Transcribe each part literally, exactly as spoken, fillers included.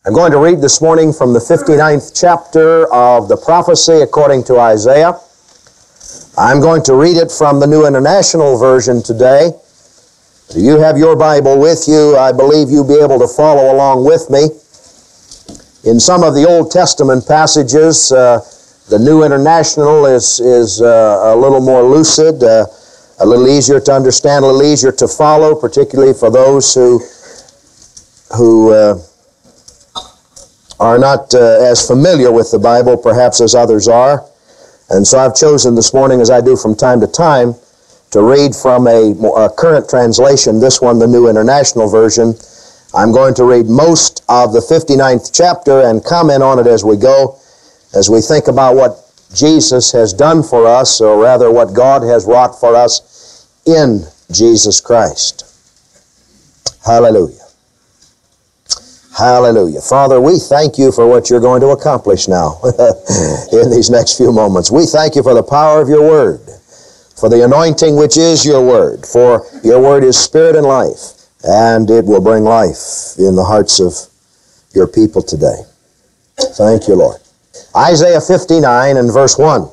I'm going to read this morning from the fifty-ninth chapter of the prophecy according to Isaiah. I'm going to read it from the New International Version today. If you have your Bible with you, I believe you'll be able to follow along with me. In some of the Old Testament passages, uh, the New International is, is uh, a little more lucid, uh, a little easier to understand, a little easier to follow, particularly for those who, who uh, are not uh, as familiar with the Bible perhaps as others are. And so I've chosen this morning, as I do from time to time, to read from a, a current translation, this one, the New International Version. I'm going to read most of the fifty-ninth chapter and comment on it as we go, as we think about what Jesus has done for us, or rather what God has wrought for us in Jesus Christ. Hallelujah. Hallelujah. Father, we thank you for what you're going to accomplish now in these next few moments. We thank you for the power of your word, for the anointing which is your word, for your word is spirit and life, and it will bring life in the hearts of your people today. Thank you, Lord. Isaiah fifty-nine and verse one.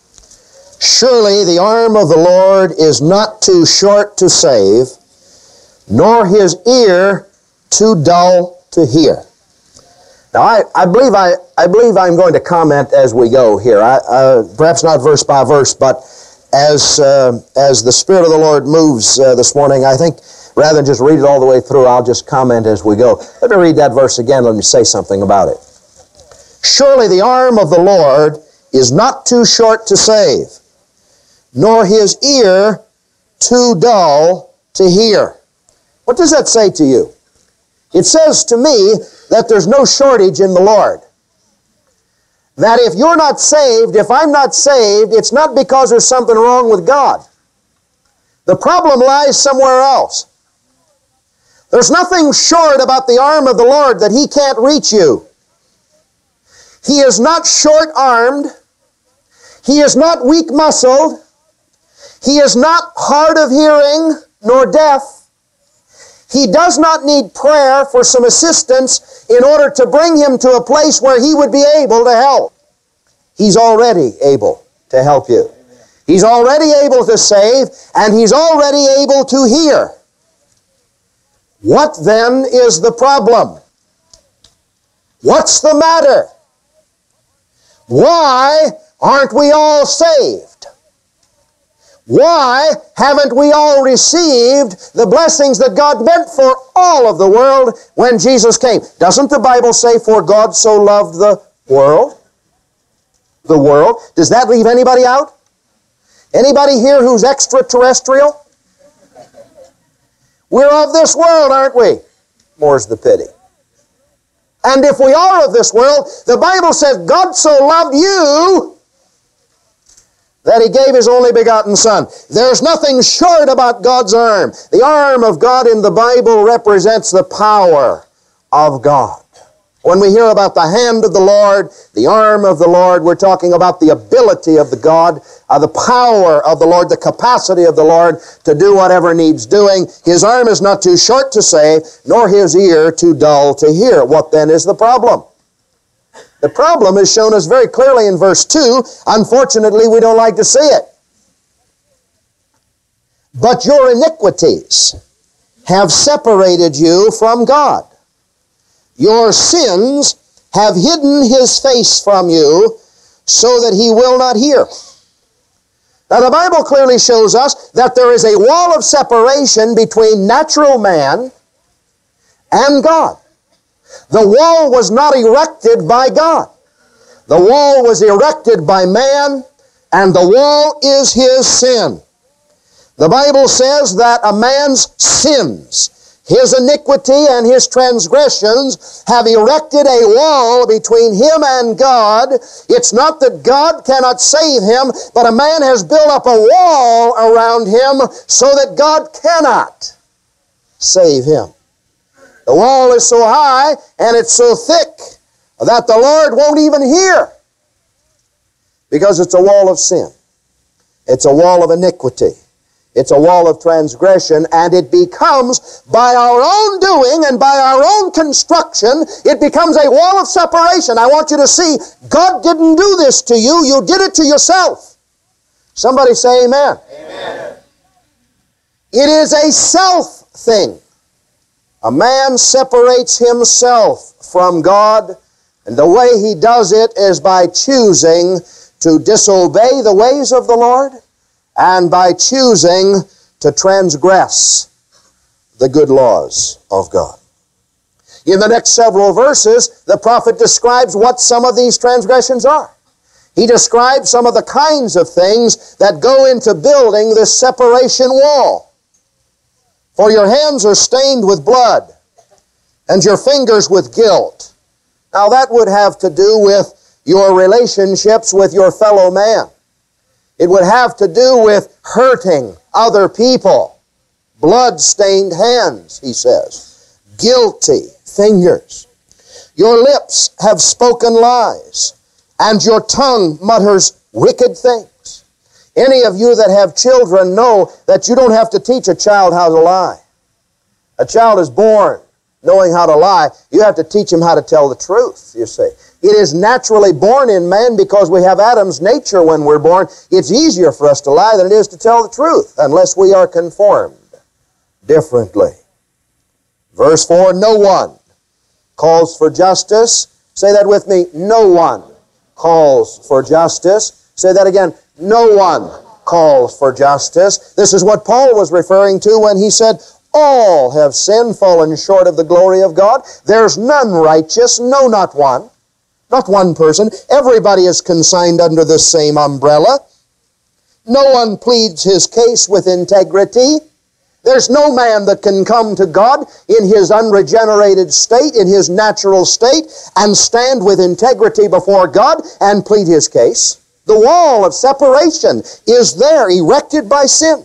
Surely the arm of the Lord is not too short to save, nor his ear too dull to hear. Now, I, I believe I, I believe I'm going to comment as we go here. I, uh, perhaps not verse by verse, but as uh, as the Spirit of the Lord moves uh, this morning, I think rather than just read it all the way through, I'll just comment as we go. Let me read that verse again. Let me say something about it. Surely the arm of the Lord is not too short to save, nor his ear too dull to hear. What does that say to you? It says to me that there's no shortage in the Lord. That if you're not saved, if I'm not saved, it's not because there's something wrong with God. The problem lies somewhere else. There's nothing short about the arm of the Lord that he can't reach you. He is not short-armed. He is not weak-muscled. He is not hard of hearing nor deaf. He does not need prayer for some assistance in order to bring him to a place where he would be able to help. He's already able to help you. He's already able to save, and he's already able to hear. What then is the problem? What's the matter? Why aren't we all saved? Why haven't we all received the blessings that God meant for all of the world when Jesus came? Doesn't the Bible say, for God so loved the world? The world. Does that leave anybody out? Anybody here who's extraterrestrial? We're of this world, aren't we? More's the pity. And if we are of this world, the Bible says God so loved you that he gave his only begotten Son. There's nothing short about God's arm. The arm of God in the Bible represents the power of God. When we hear about the hand of the Lord, the arm of the Lord, we're talking about the ability of the God, uh, the power of the Lord, the capacity of the Lord to do whatever needs doing. His arm is not too short to save, nor his ear too dull to hear. What then is the problem? The problem is shown us very clearly in verse two. Unfortunately, we don't like to see it. But your iniquities have separated you from God. Your sins have hidden his face from you so that he will not hear. Now, the Bible clearly shows us that there is a wall of separation between natural man and God. The wall was not erected by God. The wall was erected by man, and the wall is his sin. The Bible says that a man's sins, his iniquity and his transgressions have erected a wall between him and God. It's not that God cannot save him, but a man has built up a wall around him so that God cannot save him. The wall is so high and it's so thick that the Lord won't even hear, because it's a wall of sin. It's a wall of iniquity. It's a wall of transgression, and it becomes, by our own doing and by our own construction, it becomes a wall of separation. I want you to see, God didn't do this to you. You did it to yourself. Somebody say amen. Amen. It is a self thing. A man separates himself from God, and the way he does it is by choosing to disobey the ways of the Lord and by choosing to transgress the good laws of God. In the next several verses, the prophet describes what some of these transgressions are. He describes some of the kinds of things that go into building this separation wall. For your hands are stained with blood, and your fingers with guilt. Now that would have to do with your relationships with your fellow man. It would have to do with hurting other people. Blood-stained hands, he says. Guilty fingers. Your lips have spoken lies, and your tongue mutters wicked things. Any of you that have children know that you don't have to teach a child how to lie. A child is born knowing how to lie. You have to teach him how to tell the truth, you see. It is naturally born in man because we have Adam's nature when we're born. It's easier for us to lie than it is to tell the truth unless we are conformed differently. Verse four, no one calls for justice. Say that with me. No one calls for justice. Say that again. No one calls for justice. This is what Paul was referring to when he said, all have sinned, fallen short of the glory of God. There's none righteous, no, not one. Not one person. Everybody is consigned under the same umbrella. No one pleads his case with integrity. There's no man that can come to God in his unregenerated state, in his natural state, and stand with integrity before God and plead his case. The wall of separation is there, erected by sin.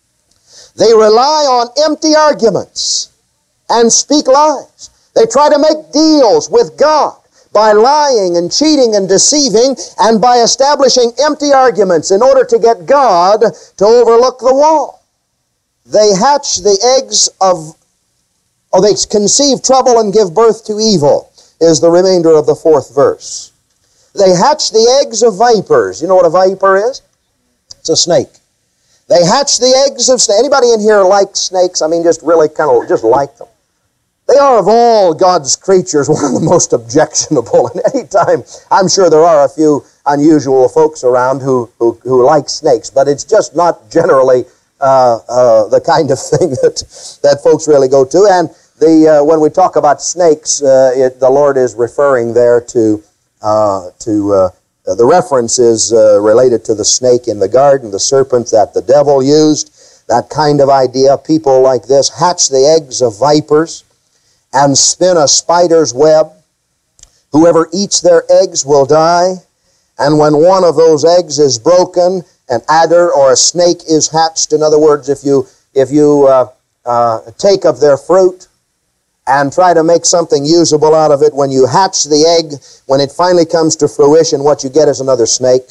They rely on empty arguments and speak lies. They try to make deals with God by lying and cheating and deceiving and by establishing empty arguments in order to get God to overlook the wall. They hatch the eggs of, or they conceive trouble and give birth to evil, is the remainder of the fourth verse. They hatch the eggs of vipers. You know what a viper is? It's a snake. They hatch the eggs of snakes. Anybody in here like snakes? I mean, just really kind of just like them. They are, of all God's creatures, one of the most objectionable. And any time, I'm sure there are a few unusual folks around who, who, who like snakes, but it's just not generally uh, uh, the kind of thing that, that folks really go to. And the uh, when we talk about snakes, uh, it, the Lord is referring there to, uh, to uh, the reference is uh, related to the snake in the garden, the serpent that the devil used, that kind of idea. People like this hatch the eggs of vipers and spin a spider's web. Whoever eats their eggs will die, and when one of those eggs is broken, an adder or a snake is hatched. In other words, if you, if you uh, uh, take of their fruit and try to make something usable out of it, when you hatch the egg, when it finally comes to fruition, what you get is another snake.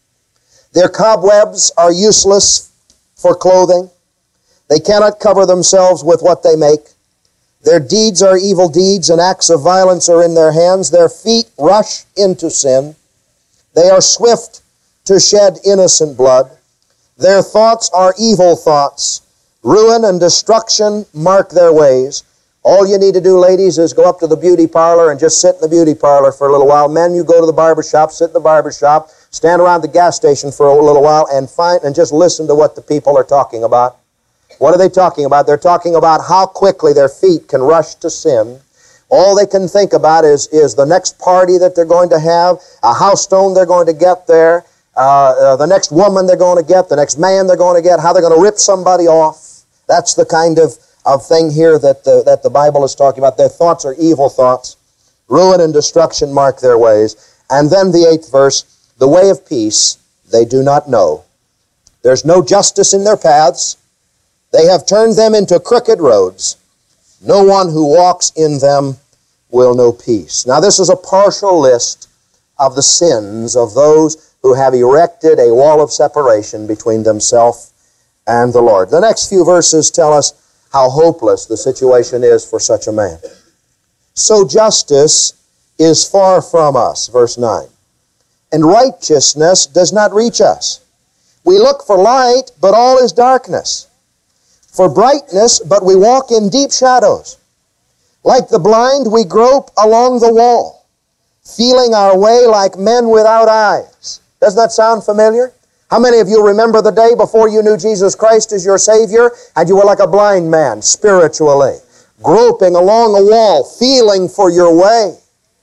Their cobwebs are useless for clothing. They cannot cover themselves with what they make. Their deeds are evil deeds, and acts of violence are in their hands. Their feet rush into sin. They are swift to shed innocent blood. Their thoughts are evil thoughts. Ruin and destruction mark their ways. All you need to do, ladies, is go up to the beauty parlor and just sit in the beauty parlor for a little while. Men, you go to the barber shop, sit in the barber shop, stand around the gas station for a little while and find and just listen to what the people are talking about. What are they talking about? They're talking about how quickly their feet can rush to sin. All they can think about is, is the next party that they're going to have, a house stone they're going to get there, uh, uh, the next woman they're going to get, the next man they're going to get, how they're going to rip somebody off. That's the kind of, of thing here that the, that the Bible is talking about. Their thoughts are evil thoughts. Ruin and destruction mark their ways. And then the eighth verse, the way of peace they do not know. There's no justice in their paths. They have turned them into crooked roads. No one who walks in them will know peace. Now this is a partial list of the sins of those who have erected a wall of separation between themselves and the Lord. The next few verses tell us how hopeless the situation is for such a man. So justice is far from us, verse nine, and righteousness does not reach us. We look for light, but all is darkness. For brightness, but we walk in deep shadows. Like the blind, we grope along the wall, feeling our way like men without eyes. Doesn't that sound familiar? How many of you remember the day before you knew Jesus Christ as your Savior, and you were like a blind man spiritually, groping along a wall, feeling for your way?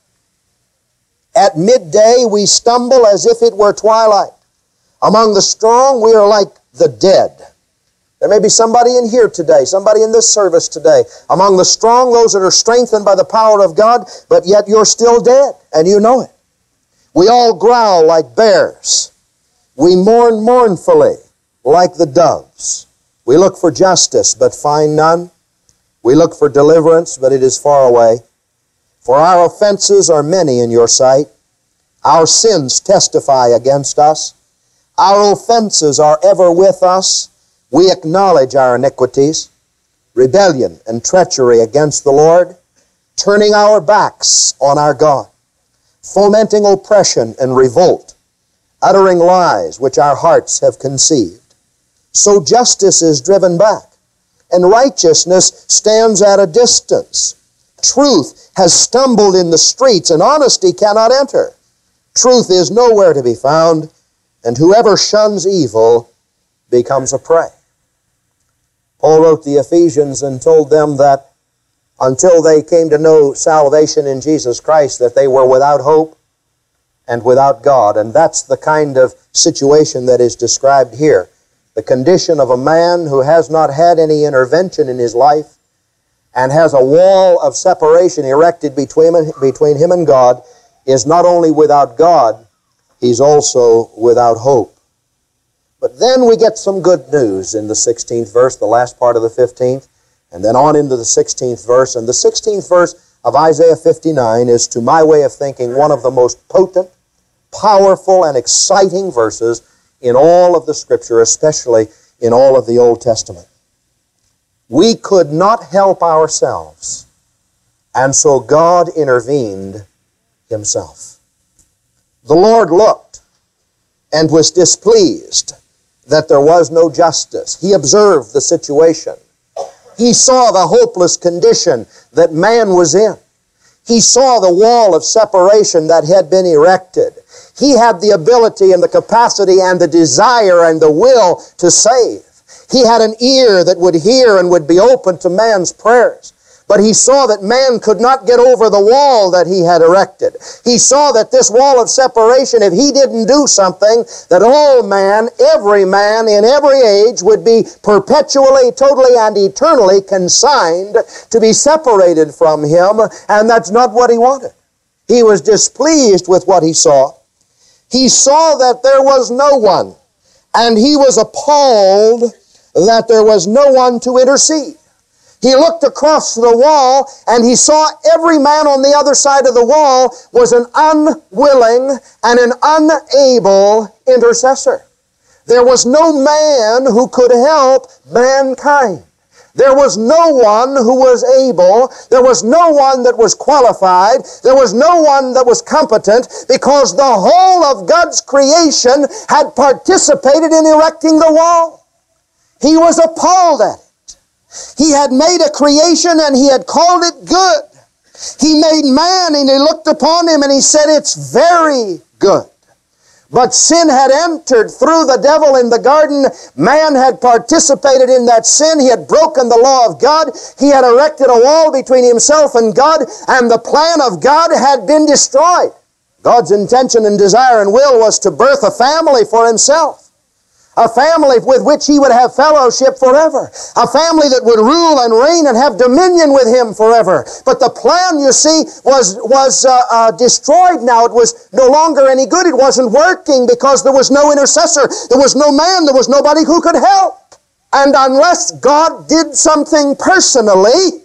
At midday, we stumble as if it were twilight. Among the strong, we are like the dead. There may be somebody in here today, somebody in this service today. Among the strong, those that are strengthened by the power of God, but yet you're still dead, and you know it. We all growl like bears. We mourn mournfully like the doves. We look for justice, but find none. We look for deliverance, but it is far away. For our offenses are many in your sight. Our sins testify against us. Our offenses are ever with us. We acknowledge our iniquities, rebellion and treachery against the Lord, turning our backs on our God, fomenting oppression and revolt, uttering lies which our hearts have conceived. So justice is driven back, and righteousness stands at a distance. Truth has stumbled in the streets, and honesty cannot enter. Truth is nowhere to be found, and whoever shuns evil becomes a prey. Paul wrote the Ephesians and told them that until they came to know salvation in Jesus Christ, that they were without hope and without God. And that's the kind of situation that is described here. The condition of a man who has not had any intervention in his life and has a wall of separation erected between, between him and God is not only without God, he's also without hope. But then we get some good news in the sixteenth verse, the last part of the fifteenth, and then on into the sixteenth verse. And the sixteenth verse of Isaiah fifty-nine is, to my way of thinking, one of the most potent, powerful, and exciting verses in all of the Scripture, especially in all of the Old Testament. We could not help ourselves, and so God intervened Himself. The Lord looked and was displeased that there was no justice. He observed the situation. He saw the hopeless condition that man was in. He saw the wall of separation that had been erected. He had the ability and the capacity and the desire and the will to save. He had an ear that would hear and would be open to man's prayers. But he saw that man could not get over the wall that he had erected. He saw that this wall of separation, if he didn't do something, that all man, every man in every age would be perpetually, totally, and eternally consigned to be separated from him, and that's not what he wanted. He was displeased with what he saw. He saw that there was no one, and he was appalled that there was no one to intercede. He looked across the wall and he saw every man on the other side of the wall was an unwilling and an unable intercessor. There was no man who could help mankind. There was no one who was able. There was no one that was qualified. There was no one that was competent, because the whole of God's creation had participated in erecting the wall. He was appalled at it. He had made a creation and he had called it good. He made man and he looked upon him and he said, it's very good. But sin had entered through the devil in the garden. Man had participated in that sin. He had broken the law of God. He had erected a wall between himself and God, and the plan of God had been destroyed. God's intention and desire and will was to birth a family for himself. A family with which he would have fellowship forever. A family that would rule and reign and have dominion with him forever. But the plan, you see, was, was uh, uh, destroyed now. It was no longer any good. It wasn't working because there was no intercessor. There was no man. There was nobody who could help. And unless God did something personally,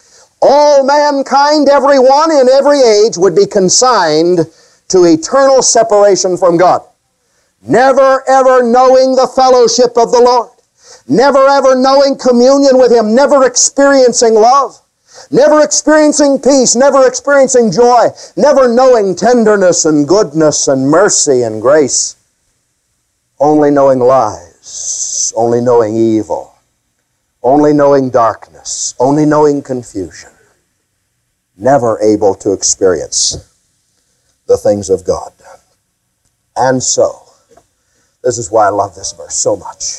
all mankind, everyone in every age, would be consigned to eternal separation from God. Never ever knowing the fellowship of the Lord. never ever knowing communion with Him, never experiencing love, never experiencing peace, never experiencing joy, never knowing tenderness and goodness and mercy and grace, only knowing lies, only knowing evil, only knowing darkness, only knowing confusion, never able to experience the things of God. And so, this is why I love this verse so much.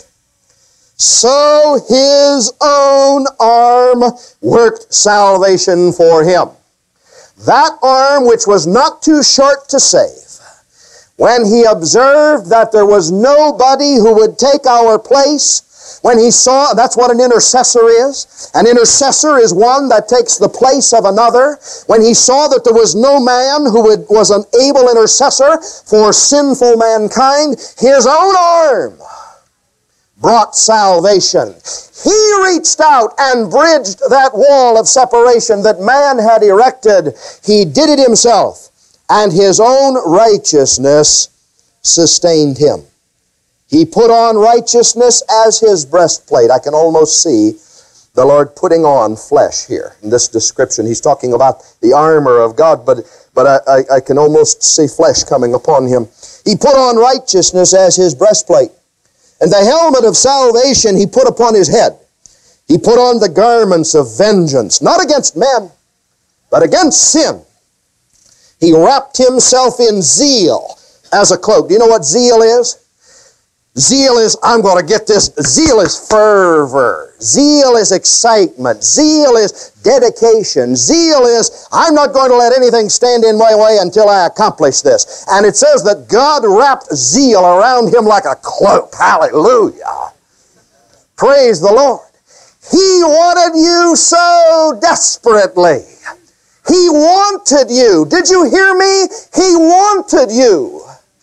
So His own arm worked salvation for Him. That arm which was not too short to save, when He observed that there was nobody who would take our place, when He saw, that's what an intercessor is. An intercessor is one that takes the place of another. When He saw that there was no man who would, was an able intercessor for sinful mankind, His own arm brought salvation. He reached out and bridged that wall of separation that man had erected. He did it Himself, and His own righteousness sustained Him. He put on righteousness as His breastplate. I can almost see the Lord putting on flesh here. In this description, He's talking about the armor of God, but, but I, I, I can almost see flesh coming upon Him. He put on righteousness as His breastplate. And the helmet of salvation He put upon His head. He put on the garments of vengeance, not against men, but against sin. He wrapped Himself in zeal as a cloak. Do you know what zeal is? Zeal is, I'm going to get this. Zeal is fervor. Zeal is excitement. Zeal is dedication. Zeal is, I'm not going to let anything stand in my way until I accomplish this. And it says that God wrapped zeal around Him like a cloak. Hallelujah. Praise the Lord. He wanted you so desperately. He wanted you. Did you hear me? He wanted you.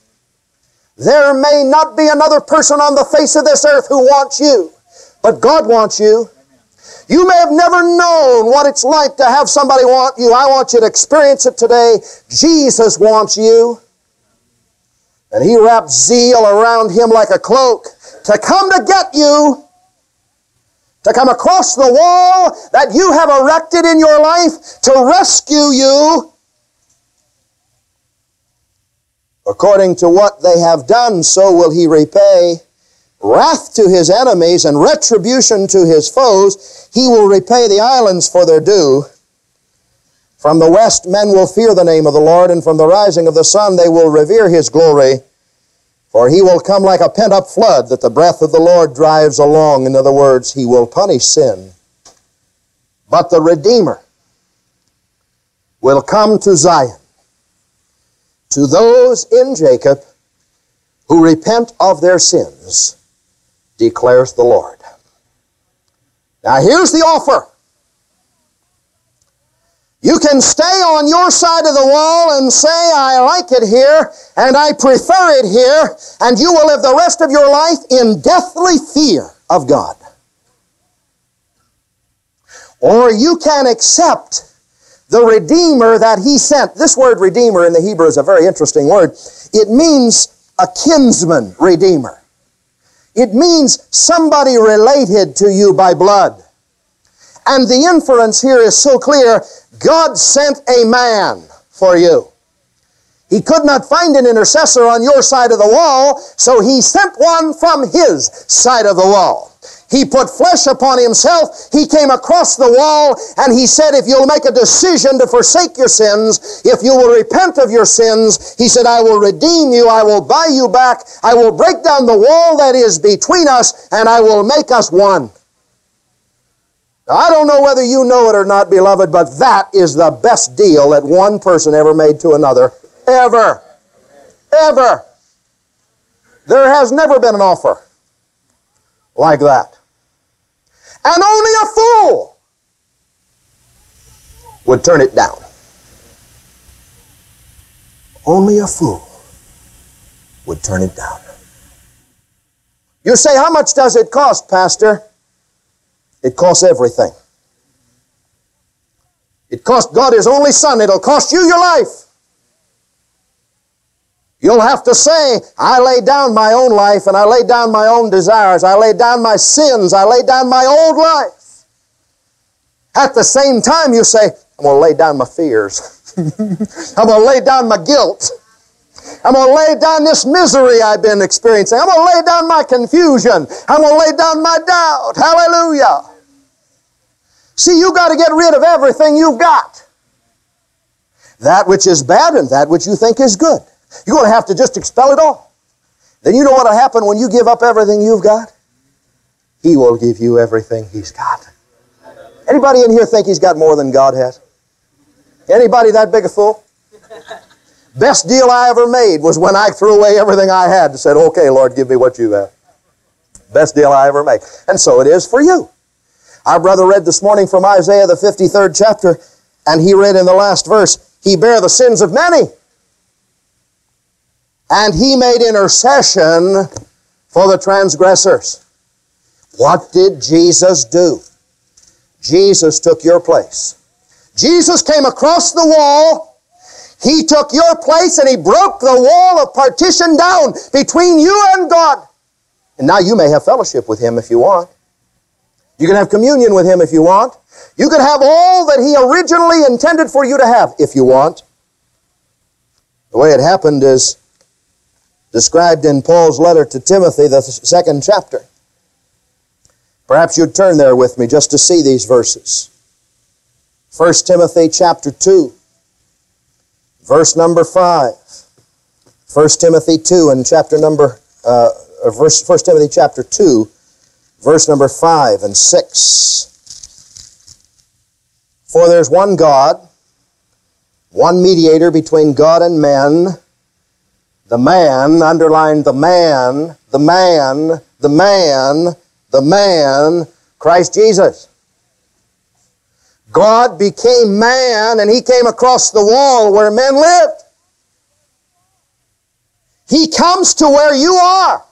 There may not be another person on the face of this earth who wants you, but God wants you. You may have never known what it's like to have somebody want you. I want you to experience it today. Jesus wants you. And He wrapped zeal around Him like a cloak to come to get you, to come across the wall that you have erected in your life to rescue you. According to what they have done, so will He repay. Wrath to His enemies and retribution to His foes. He will repay the islands for their due. From the west men will fear the name of the Lord, and from the rising of the sun they will revere His glory. For He will come like a pent-up flood that the breath of the Lord drives along. In other words, He will punish sin. But the Redeemer will come to Zion, to those in Jacob who repent of their sins, declares the Lord. Now here's the offer. You can stay on your side of the wall and say, I like it here, and I prefer it here, and you will live the rest of your life in deathly fear of God. Or you can accept the Redeemer that He sent. This word Redeemer in the Hebrew is a very interesting word. It means a kinsman redeemer. It means somebody related to you by blood. And the inference here is so clear. God sent a man for you. He could not find an intercessor on your side of the wall, so He sent one from His side of the wall. He put flesh upon Himself. He came across the wall, and He said, if you'll make a decision to forsake your sins, if you will repent of your sins, He said, I will redeem you, I will buy you back, I will break down the wall that is between us, and I will make us one. Now, I don't know whether you know it or not, beloved, but that is the best deal that one person ever made to another. Ever. Ever. There has never been an offer like that. And only a fool would turn it down. Only a fool would turn it down. You say, how much does it cost, Pastor? It costs everything. It cost God His only Son. It'll cost you your life. You'll have to say, I laid down my own life and I laid down my own desires. I laid down my sins. I laid down my old life. At the same time, you say, I'm going to lay down my fears. I'm going to lay down my guilt. I'm going to lay down this misery I've been experiencing. I'm going to lay down my confusion. I'm going to lay down my doubt. Hallelujah. See, you've got to get rid of everything you've got. That which is bad and that which you think is good. You're going to have to just expel it all. Then you know what will happen when you give up everything you've got? He will give you everything He's got. Anybody in here think he's got more than God has? Anybody that big a fool? Best deal I ever made was when I threw away everything I had and said, okay, Lord, give me what you have. Best deal I ever made. And so it is for you. Our brother read this morning from Isaiah, the fifty-third chapter, and he read in the last verse, He bare the sins of many, and He made intercession for the transgressors. What did Jesus do? Jesus took your place. Jesus came across the wall. He took your place and He broke the wall of partition down between you and God. And now you may have fellowship with Him if you want. You can have communion with Him if you want. You can have all that He originally intended for you to have if you want. The way it happened is described in Paul's letter to Timothy, the second chapter. Perhaps you'd turn there with me just to see these verses. First Timothy chapter two, verse number five. First Timothy two and chapter number, uh, verse, First Timothy chapter two, verse number five and six. For there's one God, one mediator between God and men. The man, underline the man, the man, the man, the man, Christ Jesus. God became man and He came across the wall where men lived. He comes to where you are.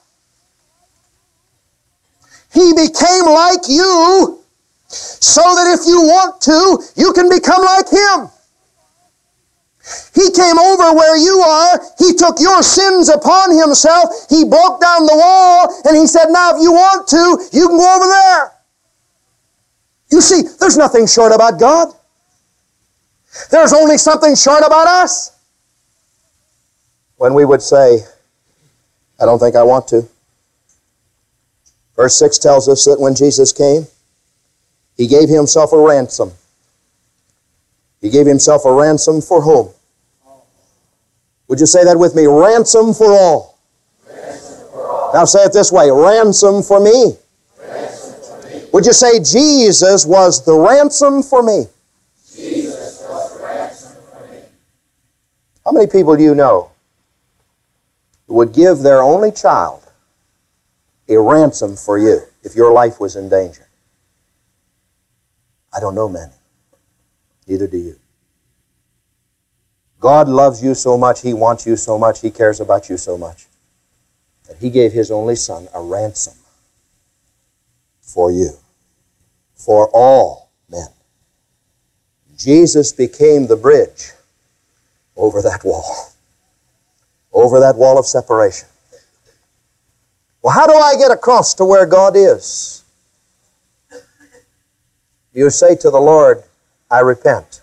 He became like you so that if you want to, you can become like Him. He came over where you are. He took your sins upon Himself. He broke down the wall and He said, now if you want to, you can go over there. You see, there's nothing short about God. There's only something short about us. When we would say, I don't think I want to. Verse six tells us that when Jesus came, He gave Himself a ransom. He gave Himself a ransom for whom? Would you say that with me? Ransom for all. Ransom for all. Now say it this way, ransom for me. Ransom for me. Would you say Jesus was the ransom for me? Jesus was the ransom for me. How many people do you know who would give their only child a ransom for you if your life was in danger? I don't know many. Neither do you. God loves you so much, He wants you so much, He cares about you so much, that He gave His only Son a ransom for you, for all men. Jesus became the bridge over that wall, over that wall of separation. Well, how do I get across to where God is? You say to the Lord, I repent.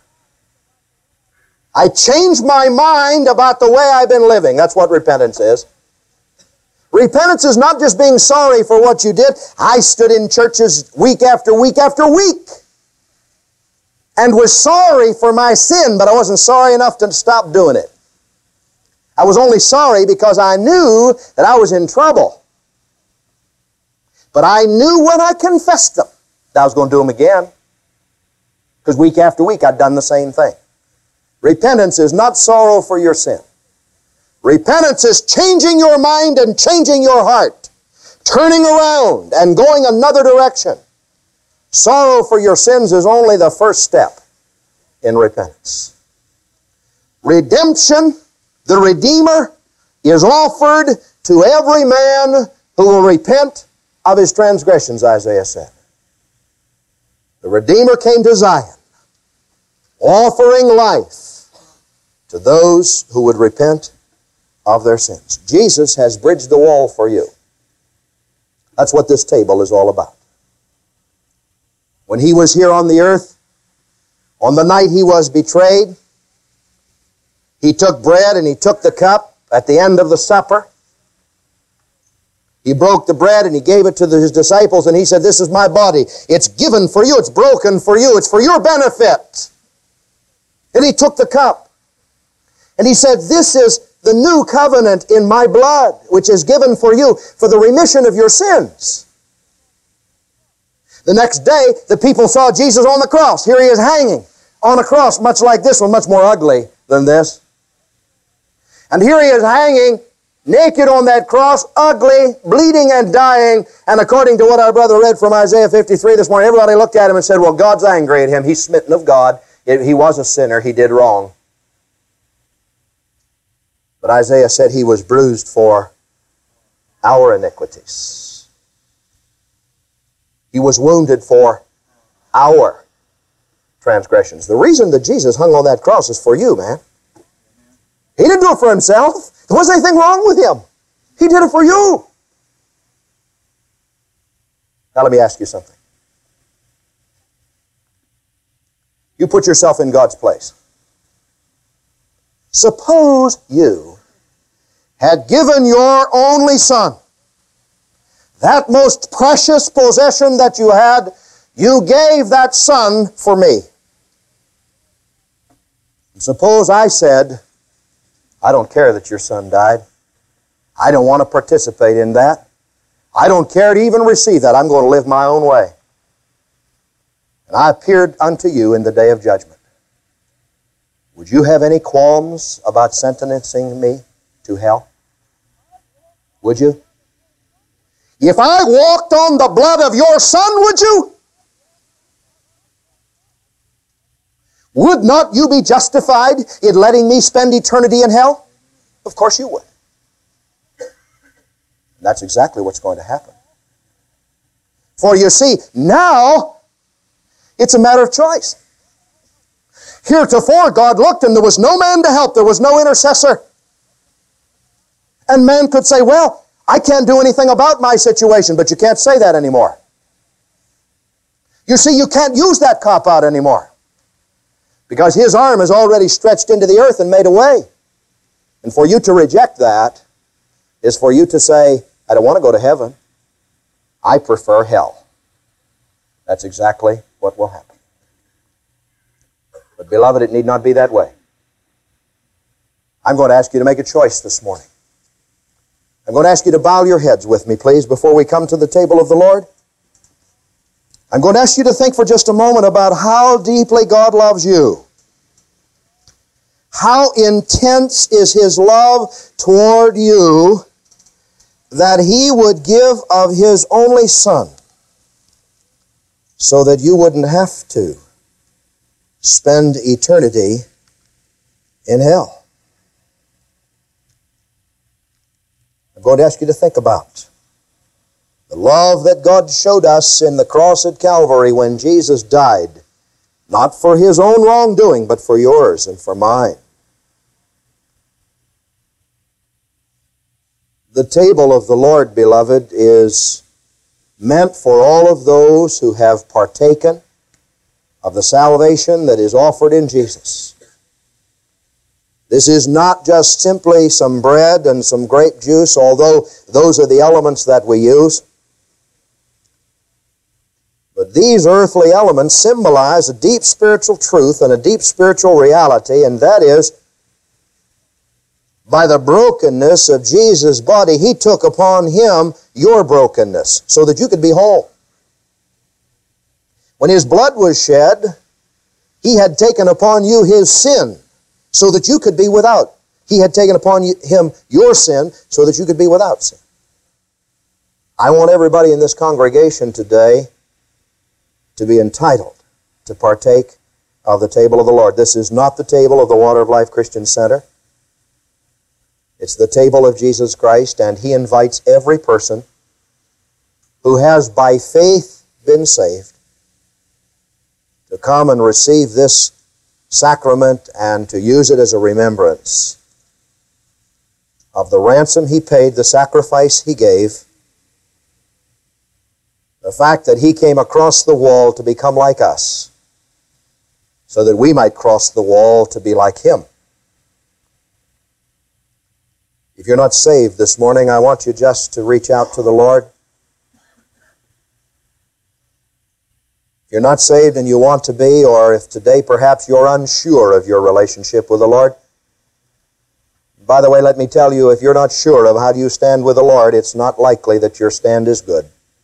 I change my mind about the way I've been living. That's what repentance is. Repentance is not just being sorry for what you did. I stood in churches week after week after week and was sorry for my sin, but I wasn't sorry enough to stop doing it. I was only sorry because I knew that I was in trouble. But I knew when I confessed them that I was going to do them again. Because week after week I'd done the same thing. Repentance is not sorrow for your sin. Repentance is changing your mind and changing your heart, turning around and going another direction. Sorrow for your sins is only the first step in repentance. Redemption, the Redeemer, is offered to every man who will repent of his transgressions, Isaiah said. The Redeemer came to Zion, offering life to those who would repent of their sins. Jesus has bridged the wall for you. That's what this table is all about. When He was here on the earth, on the night He was betrayed, He took bread and He took the cup at the end of the supper. He broke the bread and He gave it to His disciples and He said, "This is my body. It's given for you. It's broken for you. It's for your benefit." And He took the cup and He said, "This is the new covenant in my blood, which is given for you for the remission of your sins." The next day, the people saw Jesus on the cross. Here He is hanging on a cross, much like this one, much more ugly than this. And here He is hanging naked on that cross, ugly, bleeding and dying. And according to what our brother read from Isaiah fifty-three this morning, everybody looked at Him and said, "Well, God's angry at Him. He's smitten of God. He was a sinner. He did wrong." But Isaiah said He was bruised for our iniquities. He was wounded for our transgressions. The reason that Jesus hung on that cross is for you, man. He didn't do it for Himself. There wasn't anything wrong with Him. He did it for you. Now let me ask you something. You put yourself in God's place. Suppose you had given your only Son, that most precious possession that you had, you gave that Son for me. And suppose I said, "I don't care that your Son died. I don't want to participate in that. I don't care to even receive that. I'm going to live my own way." And I appeared unto you in the day of judgment. Would you have any qualms about sentencing me to hell? Would you? If I walked on the blood of your Son, would you? Would not you be justified in letting me spend eternity in hell? Of course you would. And that's exactly what's going to happen. For you see, now it's a matter of choice. Heretofore God looked and there was no man to help. There was no intercessor. And man could say, "Well, I can't do anything about my situation," but you can't say that anymore. You see, you can't use that cop-out anymore because His arm is already stretched into the earth and made a way. And for you to reject that is for you to say, "I don't want to go to heaven. I prefer hell." That's exactly what will happen. But beloved, it need not be that way. I'm going to ask you to make a choice this morning. I'm going to ask you to bow your heads with me, please, before we come to the table of the Lord. I'm going to ask you to think for just a moment about how deeply God loves you. How intense is His love toward you that He would give of His only Son so that you wouldn't have to spend eternity in hell. I'm going to ask you to think about the love that God showed us in the cross at Calvary when Jesus died, not for His own wrongdoing, but for yours and for mine. The table of the Lord, beloved, is meant for all of those who have partaken of the salvation that is offered in Jesus. This is not just simply some bread and some grape juice, although those are the elements that we use. But these earthly elements symbolize a deep spiritual truth and a deep spiritual reality, and that is, by the brokenness of Jesus' body, He took upon Him your brokenness so that you could be whole. When His blood was shed, He had taken upon you His sin so that you could be without. He had taken upon Him your sin so that you could be without sin. I want everybody in this congregation today to be entitled to partake of the table of the Lord. This is not the table of the Water of Life Christian Center. It's the table of Jesus Christ, and He invites every person who has by faith been saved to come and receive this sacrament and to use it as a remembrance of the ransom He paid, the sacrifice He gave, the fact that He came across the wall to become like us, so that we might cross the wall to be like Him. If you're not saved this morning, I want you just to reach out to the Lord. If you're not saved and you want to be, or if today perhaps you're unsure of your relationship with the Lord, by the way, let me tell you, if you're not sure of how do you stand with the Lord, it's not likely that your stand is good.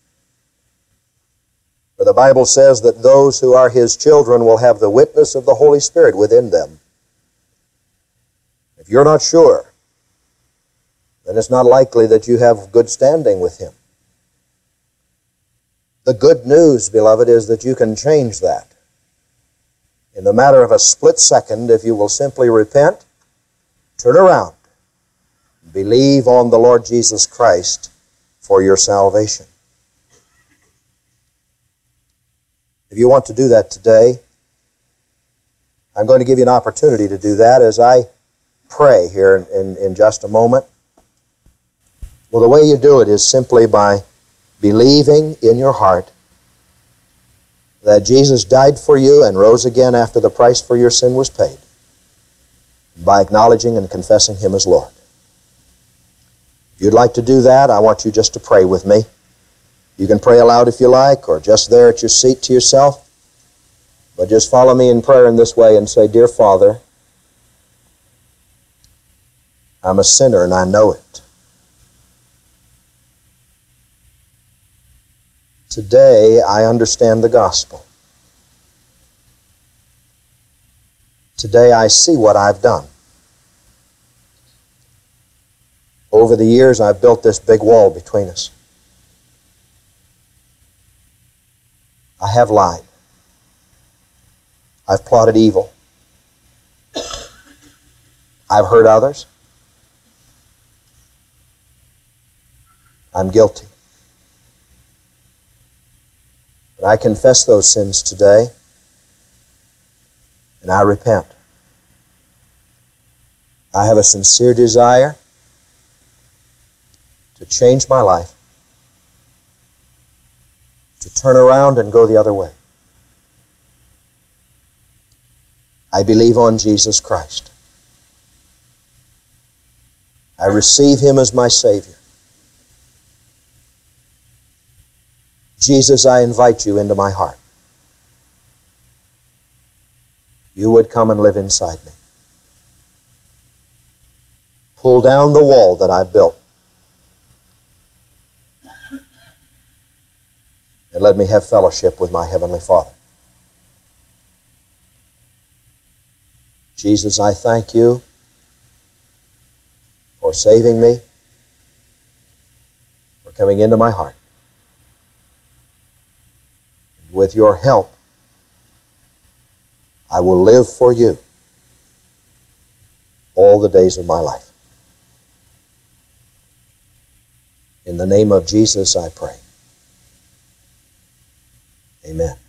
For the Bible says that those who are His children will have the witness of the Holy Spirit within them. If you're not sure, then it's not likely that you have good standing with Him. The good news, beloved, is that you can change that. In the matter of a split second, if you will simply repent, turn around, believe on the Lord Jesus Christ for your salvation. If you want to do that today, I'm going to give you an opportunity to do that as I pray here in, in, in just a moment. Well, the way you do it is simply by believing in your heart that Jesus died for you and rose again after the price for your sin was paid, by acknowledging and confessing Him as Lord. If you'd like to do that, I want you just to pray with me. You can pray aloud if you like, or just there at your seat to yourself. But just follow me in prayer in this way and say, Dear Father, I'm a sinner and I know it. Today I understand the gospel. Today I see what I've done. Over the years I've built this big wall between us. I have lied. I've plotted evil. I've hurt others. I'm guilty. But I confess those sins today, and I repent. I have a sincere desire to change my life, to turn around and go the other way. I believe on Jesus Christ. I receive Him as my Savior. Jesus, I invite You into my heart. You would come and live inside me. Pull down the wall that I've built, and let me have fellowship with my Heavenly Father. Jesus, I thank You for saving me, for coming into my heart. With Your help, I will live for You all the days of my life. In the name of Jesus, I pray. Amen.